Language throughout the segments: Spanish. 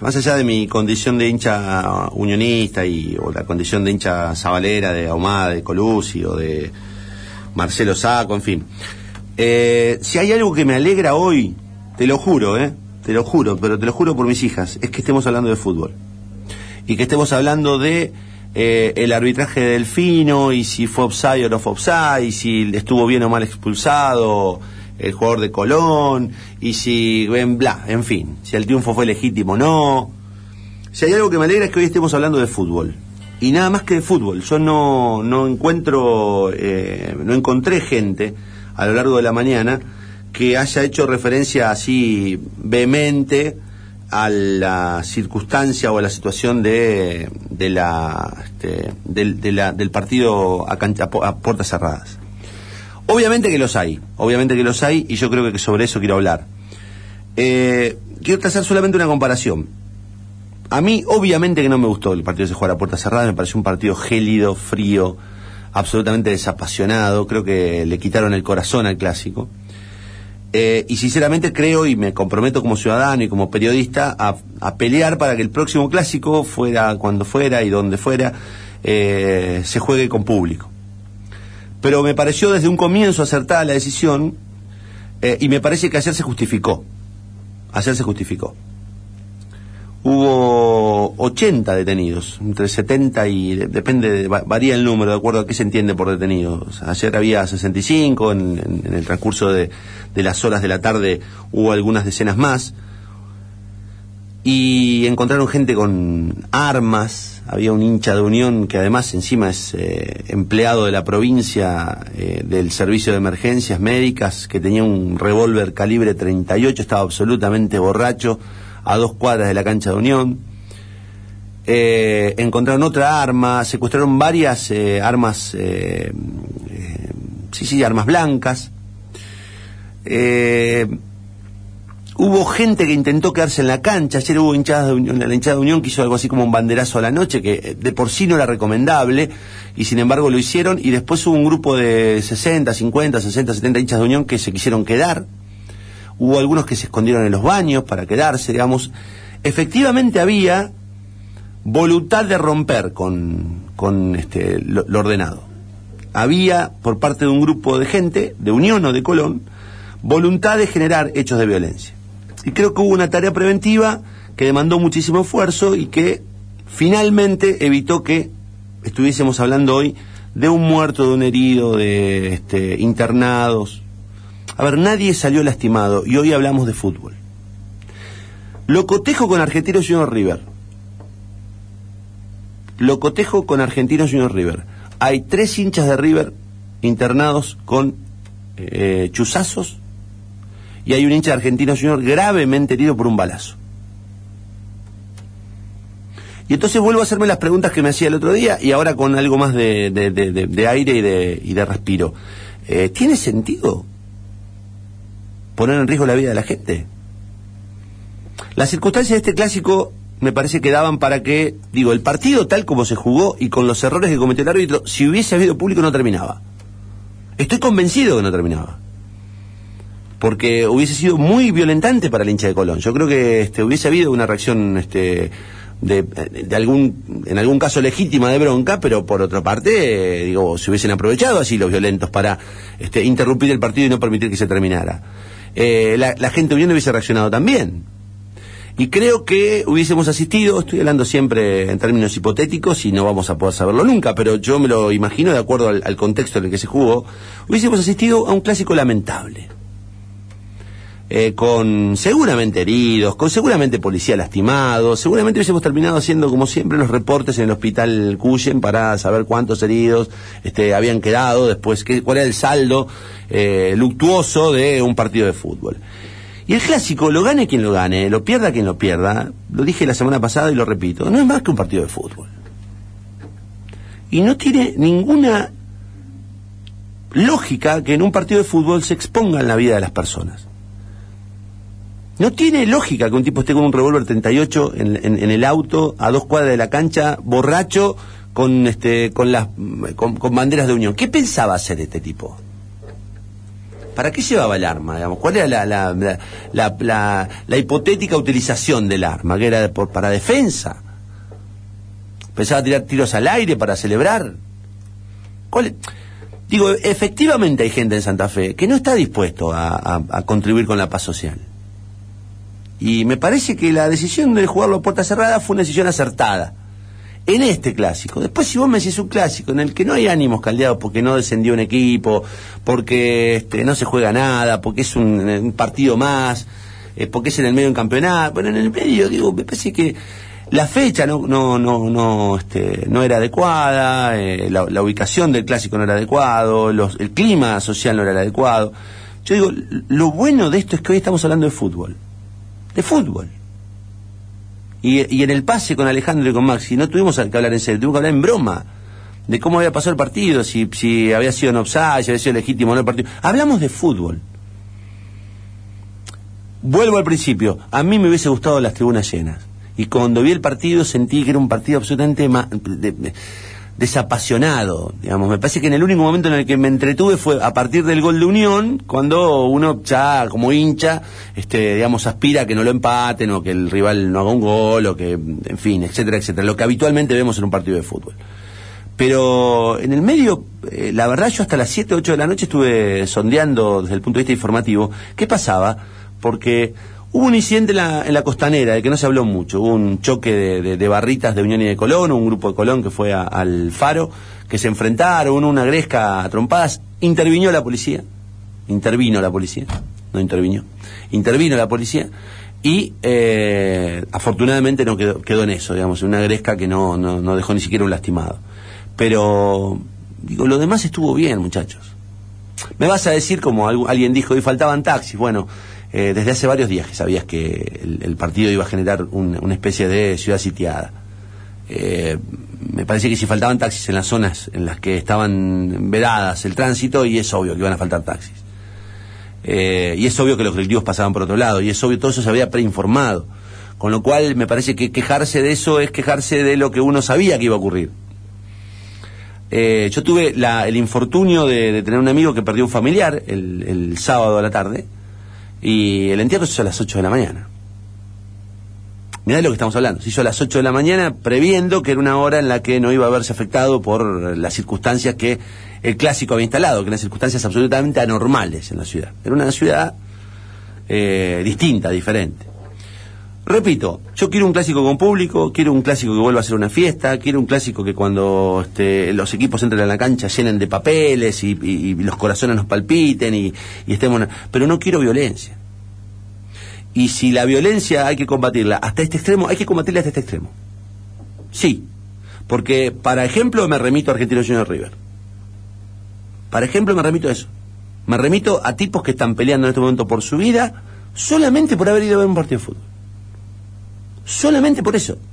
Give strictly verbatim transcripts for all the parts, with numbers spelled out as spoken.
más allá de mi condición de hincha unionista y o la condición de hincha sabalera de Ahumada, de Colucci o de Marcelo Sacco, en fin, eh, si hay algo que me alegra hoy, te lo juro, eh, te lo juro, pero te lo juro por mis hijas, es que estemos hablando de fútbol y que estemos hablando de eh, el arbitraje de Delfino y si fue offside o no fue offside, y si estuvo bien o mal expulsado el jugador de Colón, y si, en bla, en fin, si el triunfo fue legítimo o no. Si hay algo que me alegra es que hoy estemos hablando de fútbol, y nada más que de fútbol. Yo no, no encuentro, eh, no encontré gente a lo largo de la mañana que haya hecho referencia así vehemente a la circunstancia o a la situación de, de la, este, del, de la, del partido a, cancha, a puertas cerradas. Obviamente que los hay, obviamente que los hay, y yo creo que sobre eso quiero hablar. Eh, quiero trazar solamente una comparación. A mí, obviamente que no me gustó el partido de se jugar a puerta cerrada, me pareció un partido gélido, frío, absolutamente desapasionado, creo que le quitaron el corazón al clásico. Eh, y sinceramente creo, y me comprometo como ciudadano y como periodista, a, a pelear para que el próximo clásico, fuera cuando fuera y donde fuera, eh, se juegue con público. Pero me pareció desde un comienzo acertada la decisión, eh, y me parece que ayer se justificó. Ayer se justificó. Hubo ochenta detenidos, entre setenta y... depende, de, varía el número, de acuerdo a qué se entiende por detenidos. Ayer había sesenta y cinco, en, en, en el transcurso de, de las horas de la tarde hubo algunas decenas más. Y encontraron gente con armas, había un hincha de Unión que además encima es eh, empleado de la provincia eh, del servicio de emergencias médicas, que tenía un revólver calibre treinta y ocho, estaba absolutamente borracho, a dos cuadras de la cancha de Unión. Eh, encontraron otra arma, secuestraron varias eh, armas, eh, eh, sí, sí, armas blancas. Eh... Hubo gente que intentó quedarse en la cancha. Ayer hubo hinchadas de Unión, la hinchada de Unión que hizo algo así como un banderazo a la noche, que de por sí no era recomendable, y sin embargo lo hicieron. Y después hubo un grupo de sesenta, cincuenta, sesenta, setenta hinchas de Unión que se quisieron quedar. Hubo algunos que se escondieron en los baños para quedarse, digamos. Efectivamente había voluntad de romper con, con este, lo, lo ordenado. Había, por parte de un grupo de gente, de Unión o de Colón, voluntad de generar hechos de violencia. Y creo que hubo una tarea preventiva que demandó muchísimo esfuerzo y que finalmente evitó que estuviésemos hablando hoy de un muerto, de un herido, de este, internados. A ver, nadie salió lastimado y hoy hablamos de fútbol. Lo cotejo con Argentinos Juniors River. Lo cotejo con Argentinos Juniors River. Hay tres hinchas de River internados con eh, chuzazos, y hay un hincha de Argentinos Juniors gravemente herido por un balazo. Y entonces vuelvo a hacerme las preguntas que me hacía el otro día, y ahora con algo más de, de, de, de, de aire y de, y de respiro. Eh, ¿Tiene sentido poner en riesgo la vida de la gente? Las circunstancias de este clásico me parece que daban para que, digo, el partido tal como se jugó y con los errores que cometió el árbitro, si hubiese habido público no terminaba. Estoy convencido que no terminaba, porque hubiese sido muy violentante para el hincha de Colón. Yo creo que este, hubiese habido una reacción este, de, de algún, en algún caso legítima de bronca, pero por otra parte, eh, digo, se hubiesen aprovechado así los violentos para este, interrumpir el partido y no permitir que se terminara. Eh, la, la gente de Unión hubiese reaccionado también. Y creo que hubiésemos asistido, estoy hablando siempre en términos hipotéticos y no vamos a poder saberlo nunca, pero yo me lo imagino de acuerdo al, al contexto en el que se jugó, hubiésemos asistido a un clásico lamentable. Eh, con seguramente heridos, con seguramente policía lastimado, seguramente hubiésemos terminado haciendo como siempre los reportes en el hospital Cuyen para saber cuántos heridos este, habían quedado, después qué, cuál era el saldo eh, luctuoso de un partido de fútbol. Y el clásico, lo gane quien lo gane, lo pierda quien lo pierda, lo dije la semana pasada y lo repito, no es más que un partido de fútbol. Y no tiene ninguna lógica que en un partido de fútbol se exponga en la vida de las personas. No tiene lógica que un tipo esté con un revólver treinta y ocho en, en, en el auto, a dos cuadras de la cancha, borracho, con este con las con, con banderas de Unión. ¿Qué pensaba hacer este tipo? ¿Para qué llevaba el arma, digamos? ¿Cuál era la la, la, la, la, la hipotética utilización del arma? ¿Que era por, para defensa? ¿Pensaba tirar tiros al aire para celebrar? ¿Cuál? Digo, efectivamente hay gente en Santa Fe que no está dispuesto a, a, a contribuir con la paz social. Y me parece que la decisión de jugarlo a puerta cerrada fue una decisión acertada. En este clásico. Después, si vos me decís un clásico en el que no hay ánimos caldeados porque no descendió un equipo, porque este, no se juega nada, porque es un, un partido más, eh, porque es en el medio de un campeonato. Bueno, en el medio, digo, me parece que la fecha no no no no este no era adecuada, eh, la, la ubicación del clásico no era adecuado, los, el clima social no era el adecuado. Yo digo, lo bueno de esto es que hoy estamos hablando de fútbol. De fútbol. Y, y en el pase con Alejandro y con Maxi no tuvimos que hablar en serio, tuvimos que hablar en broma de cómo había pasado el partido, si, si había sido en offside, si había sido legítimo o no el partido. Hablamos de fútbol. Vuelvo al principio, a mí me hubiese gustado las tribunas llenas, y cuando vi el partido sentí que era un partido absolutamente ma- de, de, desapasionado, digamos. Me parece que en el único momento en el que me entretuve fue a partir del gol de Unión, cuando uno ya como hincha, este, digamos, aspira a que no lo empaten o que el rival no haga un gol o que, en fin, etcétera, etcétera, lo que habitualmente vemos en un partido de fútbol. Pero en el medio, eh, la verdad, yo hasta las siete, ocho de la noche estuve sondeando desde el punto de vista informativo qué pasaba, porque hubo un incidente en la, en la costanera, de que no se habló mucho. Hubo un choque de, de, de barritas de Unión y de Colón, un grupo de Colón que fue a, al Faro, que se enfrentaron, una gresca a trompadas. Intervino la policía. Intervino la policía. No intervino. Intervino la policía. Y eh, afortunadamente no quedó, quedó en eso, digamos, una gresca que no, no, no dejó ni siquiera un lastimado. Pero, digo, lo demás estuvo bien, muchachos. Me vas a decir, como alguien dijo, hoy faltaban taxis. Bueno, Eh, desde hace varios días que sabías que el, el partido iba a generar un, una especie de ciudad sitiada. Eh, me parece que si faltaban taxis en las zonas en las que estaban vedadas el tránsito, y es obvio que iban a faltar taxis. Eh, y es obvio que los colectivos pasaban por otro lado, y es obvio, todo eso se había preinformado. Con lo cual, me parece que quejarse de eso es quejarse de lo que uno sabía que iba a ocurrir. Eh, yo tuve la, el infortunio de, de tener un amigo que perdió un familiar el, el sábado a la tarde, y el entierro se hizo a las ocho de la mañana. Mirá de lo que estamos hablando. Se hizo a las ocho de la mañana previendo que era una hora en la que no iba a verse afectado por las circunstancias que el clásico había instalado, que eran circunstancias absolutamente anormales en la ciudad. Era una ciudad eh, distinta, diferente. Repito, yo quiero un clásico con público, quiero un clásico que vuelva a ser una fiesta, quiero un clásico que cuando este, los equipos entren a la cancha llenen de papeles y, y, y los corazones nos palpiten y, y estemos... Pero no quiero violencia. Y si la violencia hay que combatirla hasta este extremo, hay que combatirla hasta este extremo. Sí, porque para ejemplo me remito a Argentinos Juniors River. Para ejemplo me remito a eso. Me remito a tipos que están peleando en este momento por su vida solamente por haber ido a ver un partido de fútbol. Solamente por eso.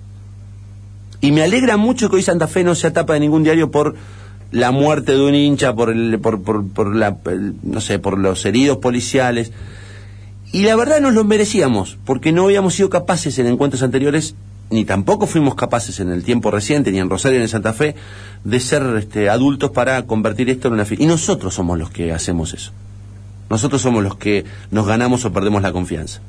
Y me alegra mucho que hoy Santa Fe no sea tapa de ningún diario por la muerte de un hincha, por el, por, por, por la, el, no sé, por los heridos policiales. Y la verdad nos lo merecíamos, porque no habíamos sido capaces en encuentros anteriores, ni tampoco fuimos capaces en el tiempo reciente, ni en Rosario ni en Santa Fe, de ser este, adultos para convertir esto en una fiesta. Y nosotros somos los que hacemos eso. Nosotros somos los que nos ganamos o perdemos la confianza.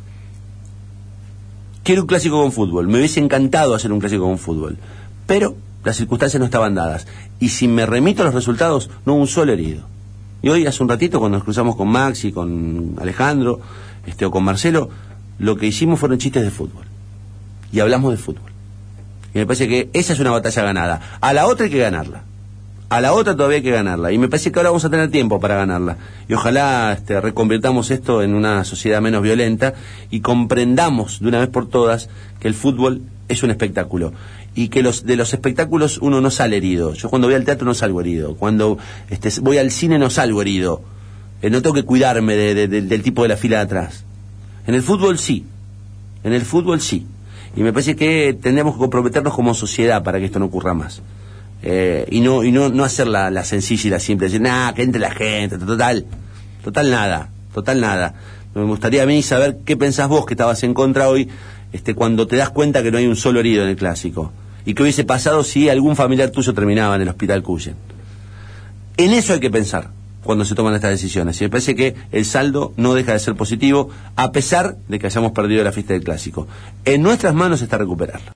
Quiero un clásico con fútbol, me hubiese encantado hacer un clásico con fútbol, pero las circunstancias no estaban dadas, y si me remito a los resultados, no hubo un solo herido. Y hoy, hace un ratito, cuando nos cruzamos con Maxi, con Alejandro, este, o con Marcelo, lo que hicimos fueron chistes de fútbol, y hablamos de fútbol, y me parece que esa es una batalla ganada. A la otra hay que ganarla, a la otra todavía hay que ganarla, y me parece que ahora vamos a tener tiempo para ganarla, y ojalá este, reconvirtamos esto en una sociedad menos violenta y comprendamos de una vez por todas que el fútbol es un espectáculo, y que los de los espectáculos uno no sale herido. Yo cuando voy al teatro no salgo herido, cuando este, voy al cine no salgo herido, eh, no tengo que cuidarme de, de, de, del tipo de la fila de atrás. En el fútbol sí, en el fútbol sí, y me parece que tendremos que comprometernos como sociedad para que esto no ocurra más. Eh, y no y no no hacer la, la sencilla y la simple, decir, nada, que entre la gente, total, total nada, total nada. Me gustaría a mí saber qué pensás vos que estabas en contra hoy, este, cuando te das cuenta que no hay un solo herido en el clásico, y qué hubiese pasado si algún familiar tuyo terminaba en el hospital Cuyen. En eso hay que pensar. cuando se toman estas decisiones. Y me parece que el saldo no deja de ser positivo, a pesar de que hayamos perdido la fiesta del Clásico. En nuestras manos está recuperarlo.